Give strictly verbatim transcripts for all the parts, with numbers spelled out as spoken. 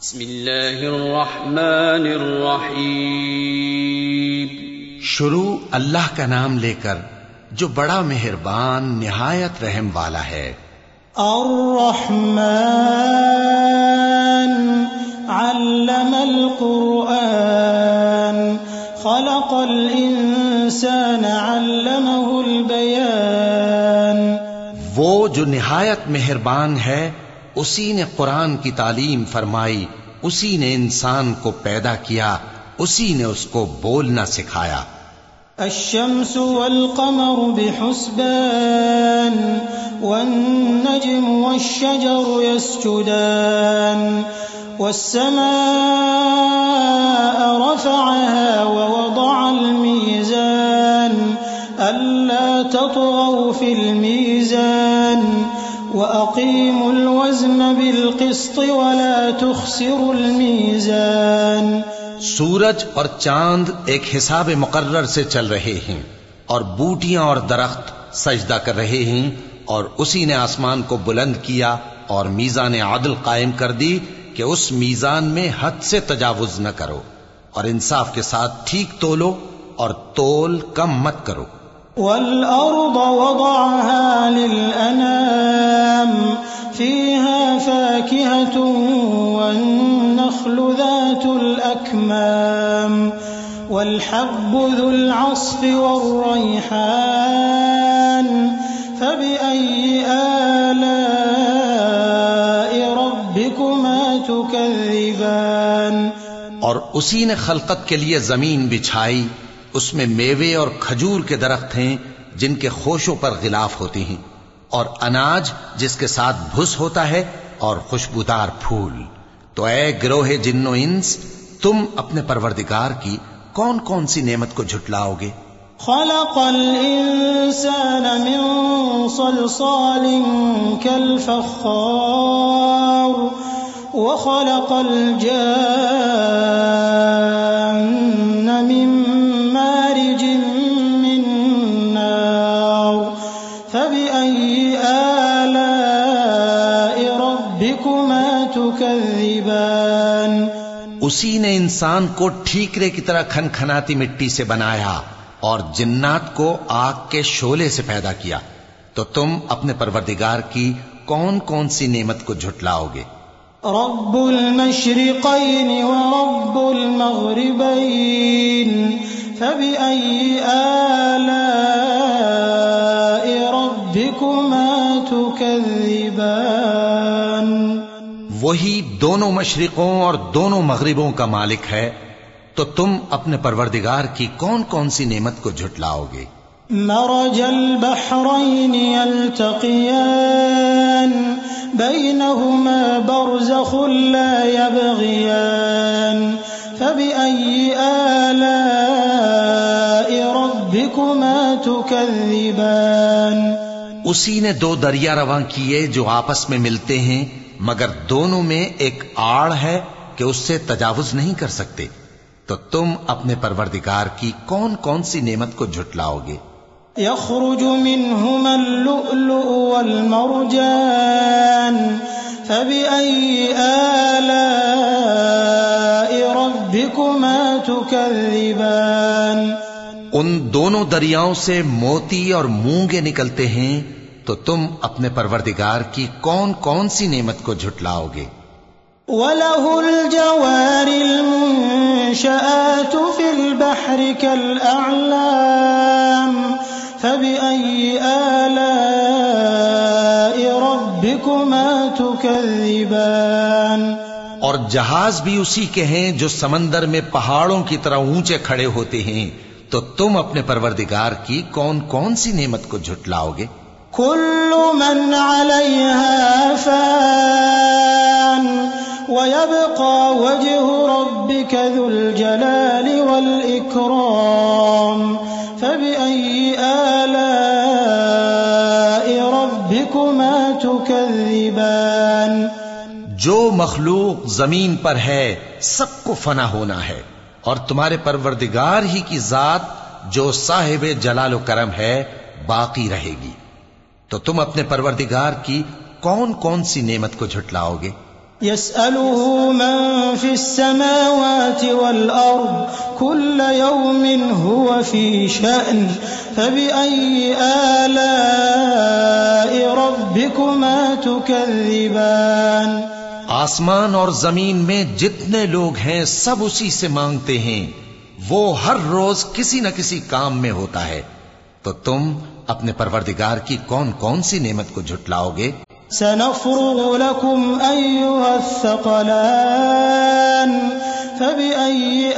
بسم اللہ الرحمن الرحیم. شروع اللہ کا نام لے کر جو بڑا مہربان نہایت رحم والا ہے. الرحمن علم القرآن خلق الانسان علمه البیان. وہ جو نہایت مہربان ہے اسی نے قرآن کی تعلیم فرمائی، اسی نے انسان کو پیدا کیا، اسی نے اس کو بولنا سکھایا. الشمس والقمر بحسبان والنجم والشجر يسجدان والسماء رفعها ووضع الميزان ألا تطغوا في الميزان وأقيموا الوزن بالقسط ولا تخسروا الميزان. سورج اور چاند ایک حساب مقرر سے چل رہے ہیں اور بوٹیاں اور درخت سجدہ کر رہے ہیں، اور اسی نے آسمان کو بلند کیا اور میزان عدل قائم کر دی کہ اس میزان میں حد سے تجاوز نہ کرو، اور انصاف کے ساتھ ٹھیک تولو اور تول کم مت کرو. والأرض وضعها للأنام فيها فاكهة والنخل ذات الأكمام والحب ذو العصف والريحان فبأي آلاء ربكما تكذبان. اور اسی نے خلقت کے لیے زمین بچھائی، اس میں میوے اور کھجور کے درخت ہیں جن کے خوشوں پر غلاف ہوتے ہیں، اور اناج جس کے ساتھ بھس ہوتا ہے، اور خوشبودار پھول. تو اے گروہ جن و انس، تم اپنے پروردگار کی کون کون سی نعمت کو جھٹلاؤ گے؟ خلق الانسان من صلصال كالفخار وخلق الجان من مارج من نار فبأي آلاء ربكما تكذبان. اسی نے انسان کو ٹھیکرے کی طرح کھن کھناتی مٹی سے بنایا اور جنات کو آگ کے شعلے سے پیدا کیا، تو تم اپنے پروردگار کی کون کون سی نعمت کو جھٹلاؤ گے؟ رب المشرقين ورب المغربين فبأي آلاء ربكما تكذبان. وہی دونوں مشرقوں اور دونوں مغربوں کا مالک ہے، تو تم اپنے پروردگار کی کون کون سی نعمت کو جھٹلاؤ گے؟ مرج البحرين يلتقيان بينهما برزخ لا يبغيان فبأي آلاء ربكما تكذبان. اسی نے دو دریا رواں کیے جو آپس میں ملتے ہیں، مگر دونوں میں ایک آڑ ہے کہ اس سے تجاوز نہیں کر سکتے. تو تم اپنے پروردگار کی کون کون سی نعمت کو جھٹلاؤ گے؟ يخرج منهما اللؤلؤ والمرجان فبأي آلاء ربكما تكذبان. ان دونوں دریاؤں سے موتی اور مونگے نکلتے ہیں، تو تم اپنے پروردگار کی کون کون سی نعمت کو جھٹلاؤ گے؟ وَلَهُ الْجَوَارِ الْمُنشَآتُ فِي الْبَحْرِ كَالْأَعْلَامِ فَبِأَيِّ آلَاءِ رَبِّكُمَا تُكَذِّبَانِ. اور جہاز بھی اسی کے ہیں جو سمندر میں پہاڑوں کی طرح اونچے کھڑے ہوتے ہیں، تو تم اپنے پروردگار کی کون کون سی نعمت کو جھٹلاؤ گے؟ كل من عليها فان ويبقى وجه ربك ذو الجلال والإكرام فبأي آلاء ربكما تكذبان. جو مخلوق زمین پر ہے سب کو فنا ہونا ہے، اور تمہارے پروردگار ہی کی ذات جو صاحب جلال و کرم ہے باقی رہے گی. تو تم اپنے پروردگار کی کون کون سی نعمت کو جھٹلاؤ گے؟ يسأله من في السماوات والأرض كل يوم هو في شأن فبأي آلاء ربكما تكذبان آسمان اور زمین میں جتنے لوگ ہیں سب اسی سے مانگتے ہیں، وہ ہر روز کسی نہ کسی کام میں ہوتا ہے، تو تم اپنے پروردگار کی کون کون سی نعمت کو جھٹلاؤ گے؟ سنفرغ لكم أيها الثقلان فبأي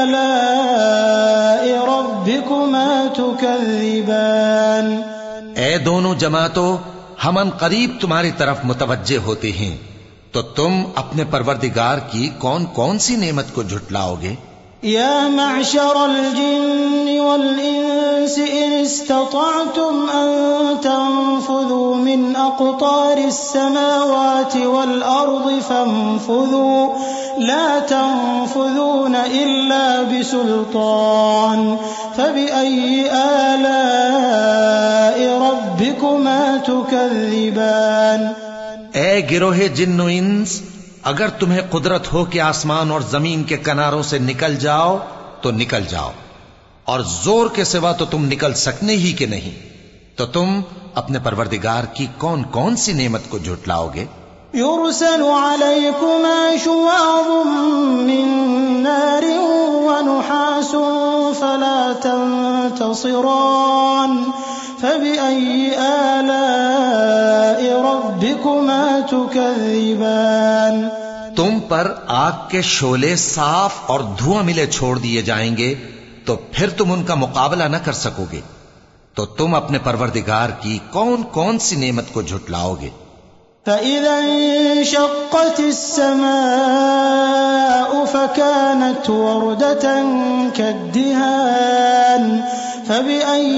آلاء ربكما تكذبان اے دونوں جماعتوں، ہم ان قریب تمہاری طرف متوجہ ہوتے ہیں، تو تم اپنے پروردگار کی کون کون سی نعمت کو جھٹلاؤ گے؟ يا معشر الجن والإنس إن استطعتم أن تنفذوا من أقطار السماوات والأرض فانفذوا لا تنفذون إلا بسلطان فبأي آلاء ربكما تكذبان اے گروہ جن و انس، اگر تمہیں قدرت ہو کہ آسمان اور زمین کے کناروں سے نکل جاؤ تو نکل جاؤ، اور زور کے سوا تو تم نکل سکنے ہی کہ نہیں، تو تم اپنے پروردگار کی کون کون سی نعمت کو جھٹلاؤ گے؟ يرسل عليكما شواظ من نار ونحاس فلا تنتصران فبأي آلاء ربكما تكذبان تم پر آگ کے شعلے صاف اور دھواں ملے چھوڑ دیے جائیں گے، تو پھر تم ان کا مقابلہ نہ کر سکو گے، تو تم اپنے پروردگار کی کون کون سی نعمت کو جھٹلاؤ گے؟ فَإِذَا انشَقَّتِ السَّمَاءُ فَكَانَتْ وَرْدَةً كَالدِّهَانِ فَبِأَيِّ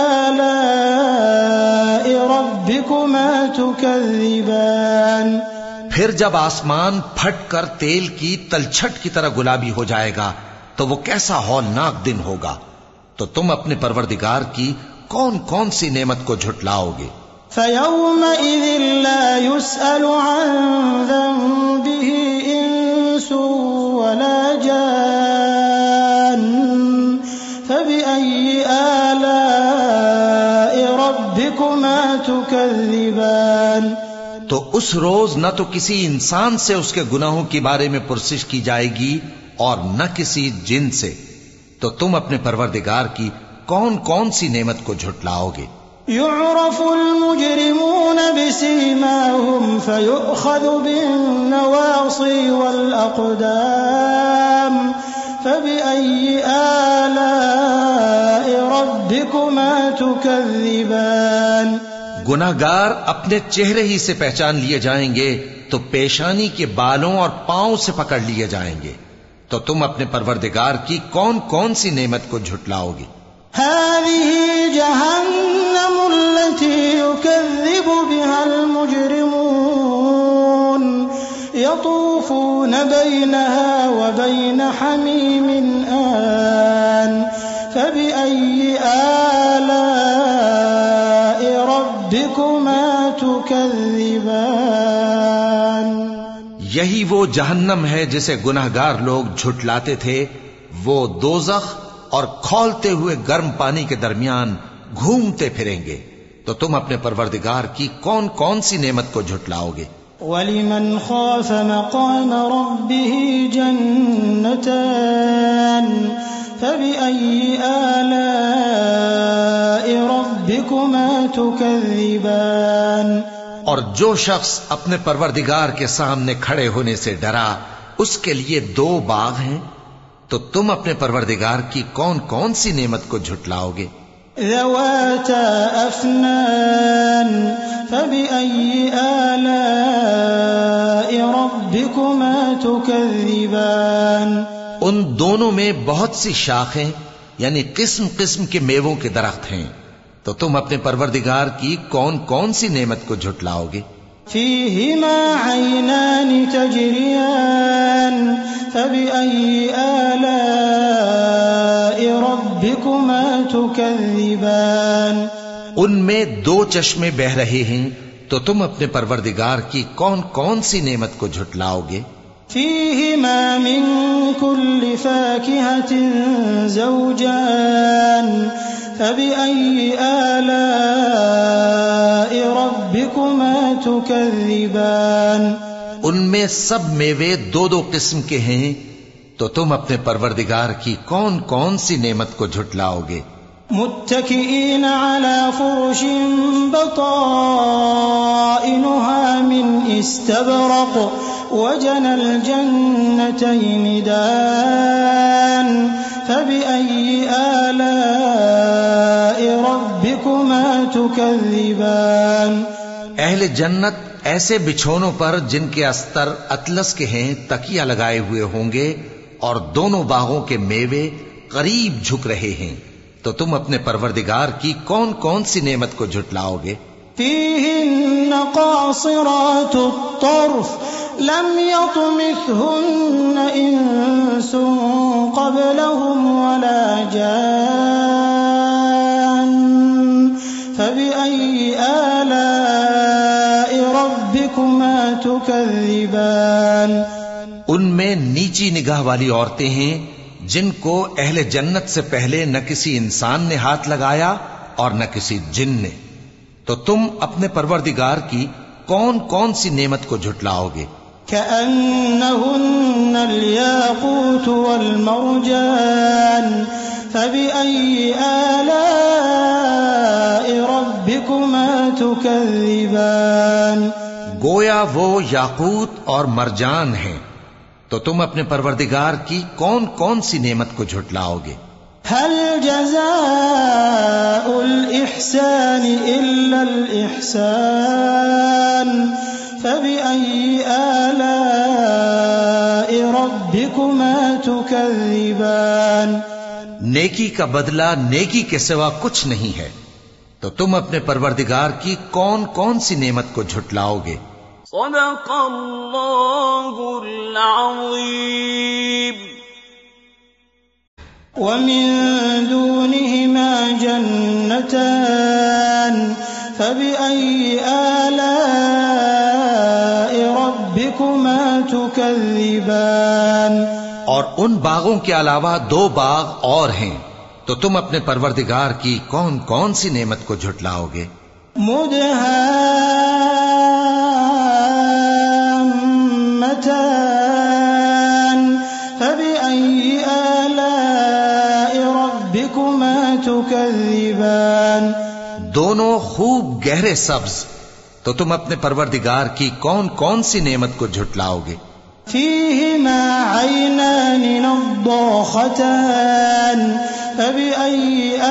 آلَاءِ رَبِّكُمَا تُكَذِّبَانِ پھر جب آسمان پھٹ کر تیل کی تلچھٹ کی طرح گلابی ہو جائے گا تو وہ کیسا ہولناک دن ہوگا، تو تم اپنے پروردگار کی کون کون سی نعمت کو جھٹلاؤ گے؟ فَيَوْمَئِذٍ لَا يُسْأَلُ عَنْ ذَنبِهِ إِنسٌ وَلَا جَانٌّ فَبِأَيِّ آلَاءِ رَبِّكُمَا تُكَذِّبَانِ تو اس روز نہ تو کسی انسان سے اس کے گناہوں کے بارے میں پرسش کی جائے گی اور نہ کسی جن سے، تو تم اپنے پروردگار کی کون کون سی نعمت کو جھٹلاؤ گے؟ يعرف المجرمون بسيماهم فيؤخذ بالنواصي والأقدام فبأي آلاء ربكما تكذبان گناہگار اپنے چہرے ہی سے پہچان لیے جائیں گے تو پیشانی کے بالوں اور پاؤں سے پکڑ لیے جائیں گے، تو تم اپنے پروردگار کی کون کون سی نعمت کو جھٹلاؤ گے؟ هذه جهنم التي يكذب بها المجرمون يطوفون بينها وبين حميم آن فبأي آلاء ربكما تكذبان یہی وہ جہنم ہے جسے گناہگار لوگ جھٹلاتے تھے، وہ دوزخ اور کھولتے ہوئے گرم پانی کے درمیان گھومتے پھریں گے، تو تم اپنے پروردگار کی کون کون سی نعمت کو جھٹلاؤ گے؟ وَلِمَنْ خَافَ مَقَامَ رَبِّهِ جَنَّتَانِ فَبِأَيِّ آلَاءِ رَبِّكُمَا تُكَذِّبَانِ اور جو شخص اپنے پروردگار کے سامنے کھڑے ہونے سے ڈرا، اس کے لیے دو باغ ہیں، تو تم اپنے پروردگار کی کون کون سی نعمت کو جھٹلاؤ گے؟ ذواتا افنان فبأي آلاء ربكما تكذبان ان دونوں میں بہت سی شاخیں یعنی قسم قسم کے میووں کے درخت ہیں، تو تم اپنے پروردگار کی کون کون سی نعمت کو جھٹلاؤ گے؟ فيهما عينان تجريان فبأي آلاء ربكما تكذبان ان میں دو چشمے بہ رہے ہیں، تو تم اپنے پروردگار کی کون کون سی نعمت کو جھٹلاؤ گے؟ فیہما من کل فاکہۃ زوجان فبأي آلاء ربكما تكذبان ان میں سب میوے دو دو قسم کے ہیں، تو تم اپنے پروردگار کی کون کون سی نعمت کو جھٹلاؤ گے؟ متكئين على فرش بطائنها من استبرق وجنى الجنتين دان فبأي آلاء ربكما تكذبان اہل جنت ایسے بچھونوں پر جن کے استر اطلس کے ہیں تکیہ لگائے ہوئے ہوں گے، اور دونوں باغوں کے میوے قریب جھک رہے ہیں، تو تم اپنے پروردگار کی کون کون سی نعمت کو جھٹلاؤ گے؟ فیہن قاصرات الطرف لم یطمثہن انس قبلہم ولا جان فبأي آلاء ربكما تكذبان ان میں نیچی نگاہ والی عورتیں ہیں جن کو اہل جنت سے پہلے نہ کسی انسان نے ہاتھ لگایا اور نہ کسی جن نے، تو تم اپنے پروردگار کی کون کون سی نعمت کو جھٹلاؤ گے؟ كأنهن الياقوت والمرجان فبأي آلاء ربكما تكذبان گویا وہ یاقوت اور مرجان ہیں، تو تم اپنے پروردگار کی کون کون سی نعمت کو جھٹلاؤ گے؟ هل جزاء الإحسان إلا الإحسان فبأي آلاء ربكما تكذبان نیکی کا بدلہ نیکی کے سوا کچھ نہیں ہے، تو تم اپنے پروردگار کی کون کون سی نعمت کو جھٹلاؤ گے؟ صدق اللہ العظیم. ومن دونهما جنتان فبأي آلاء ربكما تكذبان اور ان باغوں کے علاوہ دو باغ اور ہیں، تو تم اپنے پروردگار کی کون کون سی نعمت کو جھٹلاؤ گے؟ مدهامتان فبأي آلاء ربكما تكذبان دونوں خوب گہرے سبز، تو تم اپنے پروردگار کی کون کون سی نعمت کو جھٹلاؤ گے؟ فيهما عينان نضاختان فبأي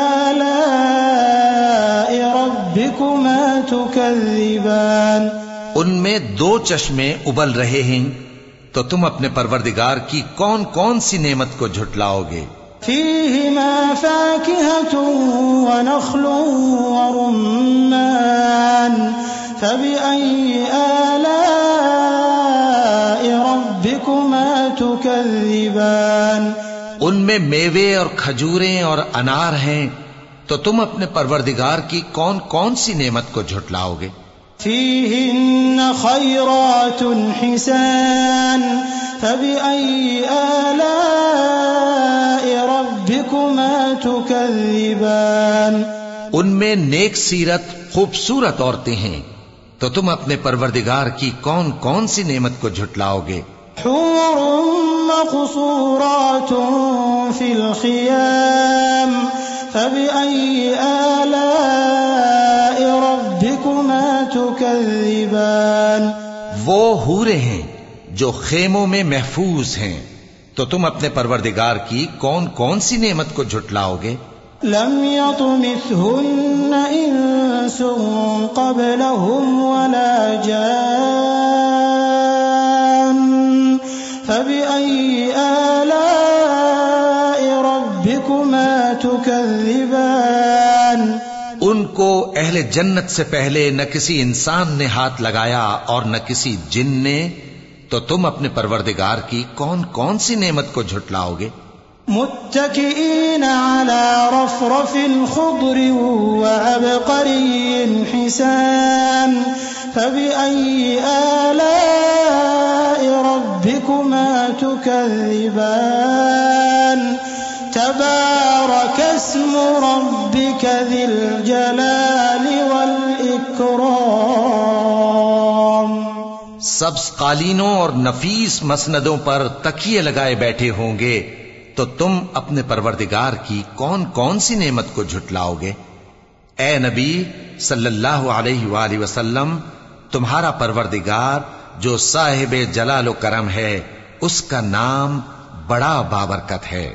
آلاء ربكما تكذبان ان میں دو چشمے ابل رہے ہیں، تو تم اپنے پروردگار کی کون کون سی نعمت کو جھٹلاؤ گے؟ فيهما فاكهة ونخل ورمان فبأي آلاء ربكما تكذبان ان میں میوے اور کھجوریں اور انار ہیں، تو تم اپنے پروردگار کی کون کون سی نعمت کو جھٹلاؤ گے؟ فيهن خيرات حسان فبأي آلاء ربكما تكذبان ان میں نیک سیرت خوبصورت عورتیں ہیں، تو تم اپنے پروردگار کی کون کون سی نعمت کو جھٹلاؤ گے؟ حور مقصورات في الخيام فبأي آلاء ربكما تكذبان وہ حوریں ہیں جو خیموں میں محفوظ ہیں، تو تم اپنے پروردگار کی کون کون سی نعمت کو جھٹلاؤ گے؟ لم يطمثهن انس قبلهم ولا جان فبأي آلاء ربكما تكذبان ان کو اہل جنت سے پہلے نہ کسی انسان نے ہاتھ لگایا اور نہ کسی جن نے، تو تم اپنے پروردگار کی کون کون سی نعمت کو جھٹلاؤ گے؟ متكئين على رفرف خضر وعبقري حسان فبأي آلاء ربكما تكذبان تبارك اسم ربك ذي الجلال والإكرام. سبز قالینوں اور نفیس مسندوں پر تکیے لگائے بیٹھے ہوں گے تو تم اپنے پروردگار کی کون کون سی نعمت کو جھٹلاؤ گے؟ اے نبی صلی اللہ علیہ وآلہ وسلم، تمہارا پروردگار جو صاحب جلال و کرم ہے، اس کا نام بڑا بابرکت ہے.